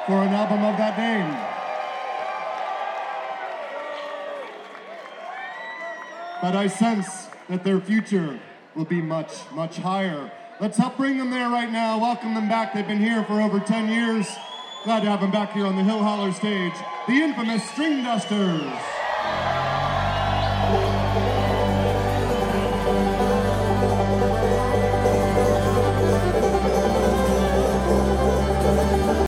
for an album of that name. But I sense that their future will be much, much higher. Let's help bring them there right now. Welcome them back. They've been here for over 10 years. Glad to have them back here on the Hill Holler stage. The infamous String Dusters.